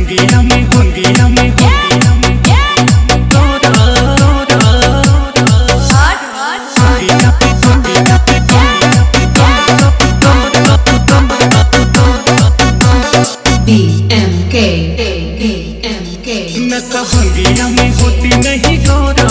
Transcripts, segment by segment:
भंगिया में भंगिया में भंगिया में BMK नशा भंगिया में होती नहीं गौरा,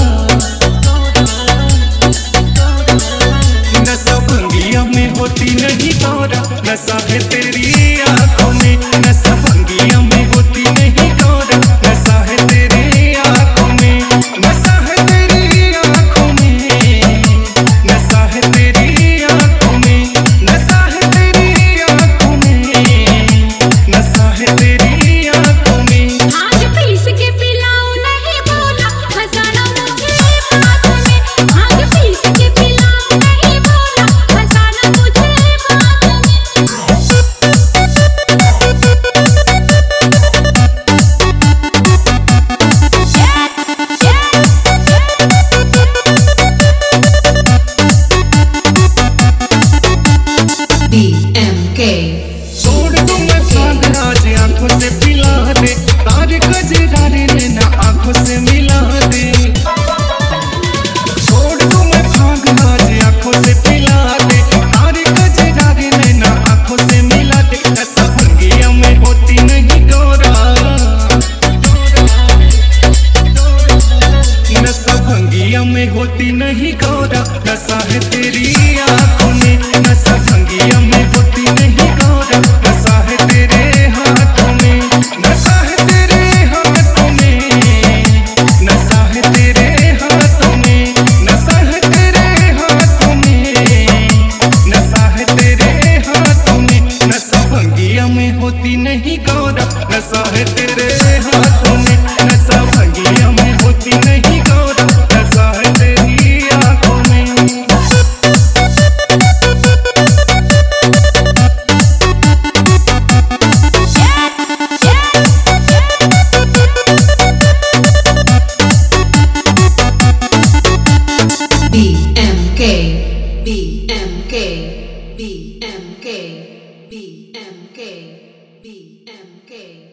नशा भंगिया में होती नहीं गौरा, नशा है तेरी आँखों में, नशा भंगिया में होती नहीं गौरा, नशा है तेरी आँखों में, नशा है तेरी आँखों में, नशा है तेरी आँखों में, नशा है तेरी आँखों में, नशा है तेरी आँखों में। आज पीस के पिलाऊं नहीं बोला फसाना मुझे बात में, आज पीस के पिलाऊं नहीं बोला फसाना मुझे बात BMK छोड़ दूं मैं भाग राज आंखों से पिला दे, तारे कजरारे नैना आंखों से मिला दे। छोड़ दूं मैं भाग राज आंखों से पिला दे, तारे कजरारे नैना आंखों से मिला दे। नशा भंगिया में होती नहीं गौरा, नशा भंगिया में होती नहीं गौरा, नशा है तेरी आँखों में, नशा भंगिया में होती नहीं गौरा, नशा है तेरे हाथों में, नशा है तेरे हाथों में, नशा है तेरे हाथों में, नशा है तेरे हाथों में, नशा है तेरे हाथों में। नशा भंगिया में होती नहीं गौरा, नशा है तेरे हाथों में, नशा भंगिया में होती नहीं गौरा, नशा है तेरी आँखों में। BMK BMK BMK BMK BMK